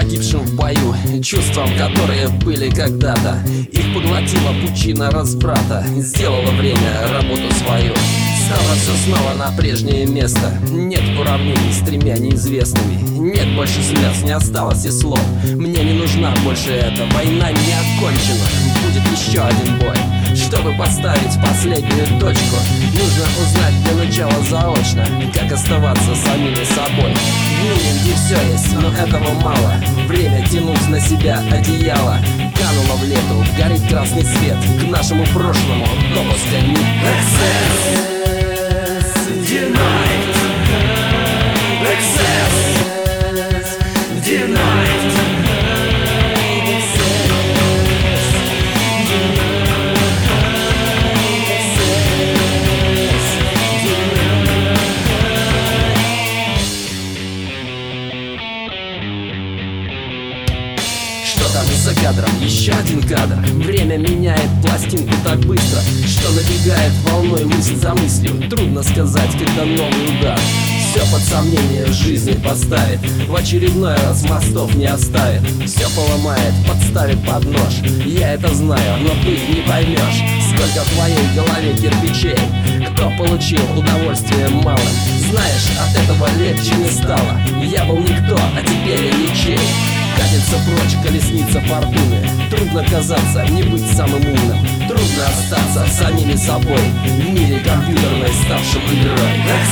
погибшим в бою, чувствам, которые были когда-то. Их поглотила пучина разврата, сделала время работу свою. Стало все снова на прежнее место. Нет уравнений с тремя неизвестными. Нет больше слез, не осталось и слов. Мне не нужна больше эта война, не окончена. Будет еще один бой, чтобы поставить последнюю точку. Нужно узнать для начала заочно, как оставаться самими собой. В мире, где все есть, но этого мало. Время тянуть на себя одеяло. Кануло в лету, горит красный свет. К нашему прошлому допуска нет. Access denied. Access denied. Там за кадром еще один кадр. Время меняет пластинку так быстро, что набегает волной мысль за мыслью. Трудно сказать, когда новый удар все под сомнение в жизни поставит. В очередной раз мостов не оставит. Все поломает, подставит под нож. Я это знаю, но ты не поймешь, сколько в твоей голове кирпичей. Кто получил удовольствие малым. Знаешь, от этого легче не стало. Я был никто, а теперь я ничей. Катится прочь колесница фортуны. Трудно казаться, не быть самым умным. Трудно остаться самими собой в мире компьютерной, ставшим игрой.